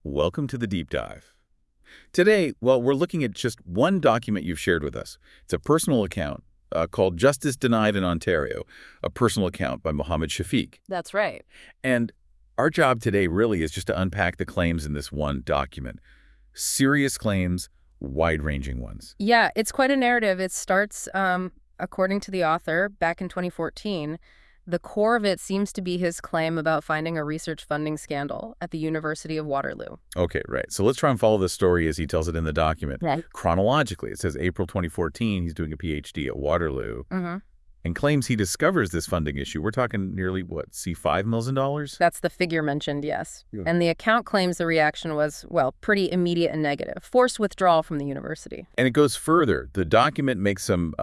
Welcome to the deep dive. Today, well, we're looking at just one document you've shared with us. It's a personal account called Justice Denied in Ontario, a personal account by Mohammed Shafiq. That's right. And our job today really is just to unpack the claims in this one document. Serious claims, wide-ranging ones. Yeah, it's quite a narrative. It starts, according to the author, back in 2014. The core of it seems to be his claim about finding a research funding scandal at the University of Waterloo. Okay, right. So let's try and follow this story as he tells it in the document. Right. Chronologically, it says April 2014, he's doing a PhD at Waterloo. Mm-hmm. And claims he discovers this funding issue. We're talking nearly, what, $5 million? That's the figure mentioned, yes. Yeah. And the account claims the reaction was, well, pretty immediate and negative. Forced withdrawal from the university. And it goes further. The document makes some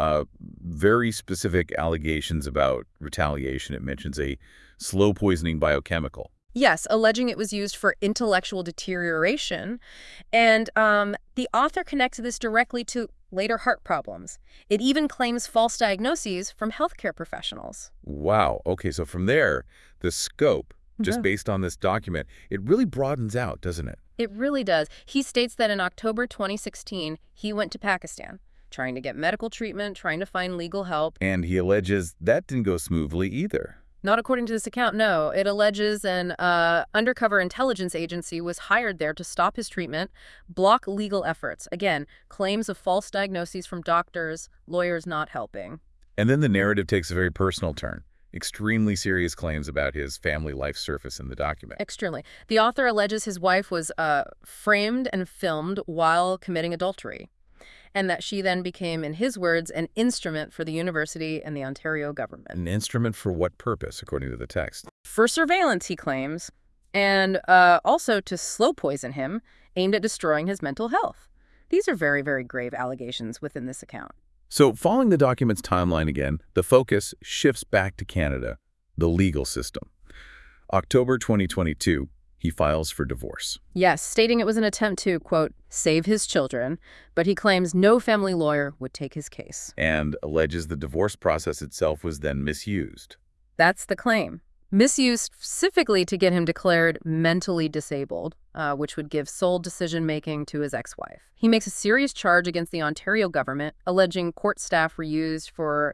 very specific allegations about retaliation. It mentions a slow poisoning biochemical. Yes, alleging it was used for intellectual deterioration. And the author connects this directly to later heart problems. It even claims false diagnoses from healthcare professionals. Wow. Okay, so from there, the scope, just Yeah. based on this document, it really broadens out, doesn't it? It really does. He states that in October 2016, he went to Pakistan, trying to get medical treatment, trying to find legal help. And he alleges that didn't go smoothly either. Not according to this account, no. It alleges an undercover intelligence agency was hired there to stop his treatment, block legal efforts. Again, claims of false diagnoses from doctors, lawyers not helping. And then the narrative takes a very personal turn. Extremely serious claims about his family life surface in the document. Extremely. The author alleges his wife was framed and filmed while committing adultery, and that she then became, in his words, an instrument for the university and the Ontario government. An instrument for what purpose, according to the text? For surveillance, he claims, and also to slow poison him, aimed at destroying his mental health. These are very, very grave allegations within this account. So, following the document's timeline again, the focus shifts back to Canada, the legal system. October 2022, he files for divorce. Yes, stating it was an attempt to, quote, save his children, but he claims no family lawyer would take his case. And alleges the divorce process itself was then misused. That's the claim. Misused specifically to get him declared mentally disabled, which would give sole decision-making to his ex-wife. He makes a serious charge against the Ontario government, alleging court staff were used for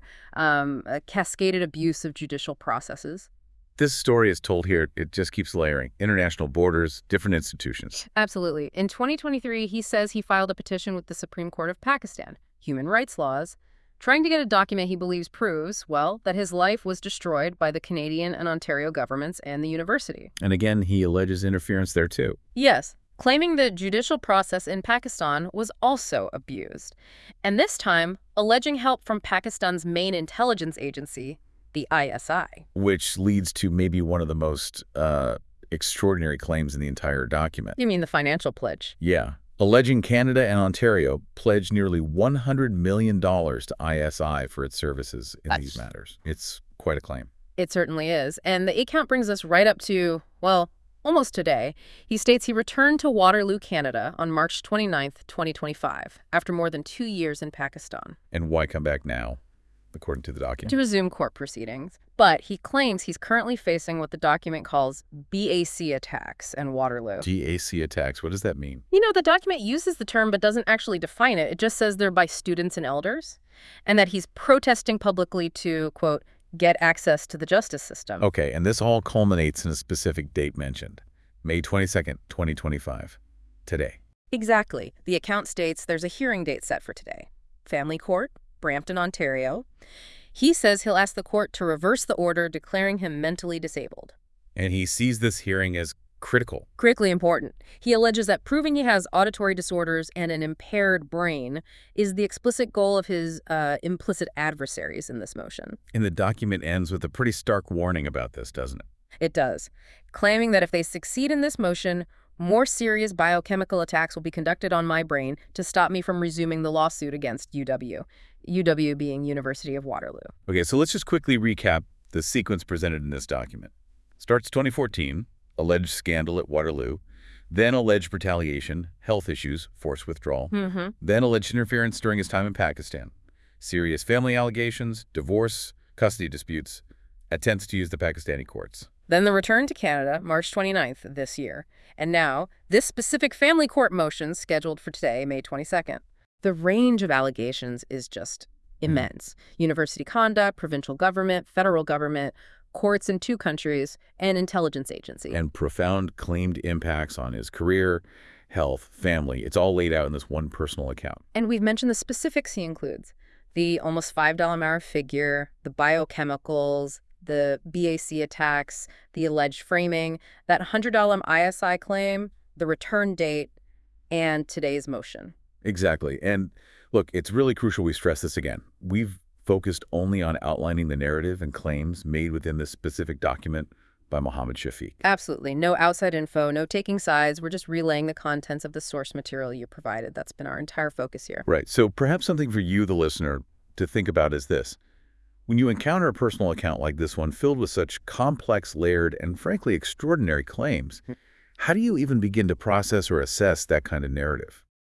a cascaded abuse of judicial processes. This story is told here, it just keeps layering. International borders, different institutions. Absolutely. In 2023, he says he filed a petition with the Supreme Court of Pakistan, human rights laws, trying to get a document he believes proves, well, that his life was destroyed by the Canadian and Ontario governments and the university. And again, he alleges interference there too. Yes, claiming the judicial process in Pakistan was also abused. And this time, alleging help from Pakistan's main intelligence agency, the ISI. Which leads to maybe one of the most extraordinary claims in the entire document. You mean the financial pledge? Yeah. Alleging Canada and Ontario pledged nearly $100 million to ISI for its services in these matters. It's quite a claim. It certainly is. And the account brings us right up to, well, almost today. He states he returned to Waterloo, Canada on March 29th, 2025, after more than 2 years in Pakistan. And why come back now, according to the document? To resume court proceedings. But he claims he's currently facing what the document calls BAC attacks in Waterloo. GAC attacks, what does that mean? You know, the document uses the term but doesn't actually define it. It just says they're by students and elders, and that he's protesting publicly to, quote, get access to the justice system. Okay, and this all culminates in a specific date mentioned, May 22nd, 2025, today. Exactly. The account states there's a hearing date set for today. Family Court, Brampton, Ontario. He says he'll ask the court to reverse the order declaring him mentally disabled. And he sees this hearing as critical. Critically important. He alleges that proving he has auditory disorders and an impaired brain is the explicit goal of his implicit adversaries in this motion. And the document ends with a pretty stark warning about this, doesn't it? It does, claiming that if they succeed in this motion, more serious biochemical attacks will be conducted on my brain to stop me from resuming the lawsuit against UW. UW being University of Waterloo. Okay, so let's just quickly recap the sequence presented in this document. Starts 2014, alleged scandal at Waterloo, then alleged retaliation, health issues, forced withdrawal, then alleged interference during his time in Pakistan, serious family allegations, divorce, custody disputes, attempts to use the Pakistani courts. Then the return to Canada, March 29th this year. And now, this specific family court motion scheduled for today, May 22nd. The range of allegations is just immense. University conduct, provincial government, federal government, courts in 2 countries, and intelligence agency. And profound claimed impacts on his career, health, family. It's all laid out in this one personal account. And we've mentioned the specifics he includes. The almost $5 an hour figure, the biochemicals, the BAC attacks, the alleged framing, that $100 ISI claim, the return date, and today's motion. Exactly. And look, it's really crucial we stress this again. We've focused only on outlining the narrative and claims made within this specific document by Mohammed Shafiq. Absolutely. No outside info, no taking sides. We're just relaying the contents of the source material you provided. That's been our entire focus here. Right. So perhaps something for you, the listener, to think about is this. When you encounter a personal account like this one filled with such complex, layered, and frankly extraordinary claims, how do you even begin to process or assess that kind of narrative?